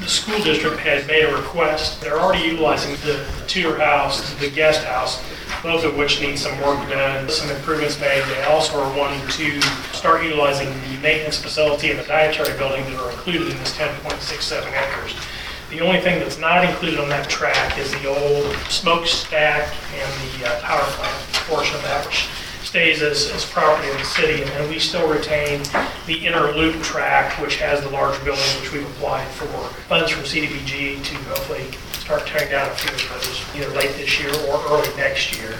The school district had made a request. They're already utilizing the tutor house, the guest house, both of which need some work done, some improvements made. They also are wanting to start utilizing the maintenance facility and the dietary building that are included in this 10.67 acres. The only thing that's not included on that track is the old smokestack and the power plant portion of that, which stays as property of the city. And then we still retain the inner loop track, which has the large building, which we've applied for funds from CDBG to hopefully start tearing down a few of those either late this year or early next year.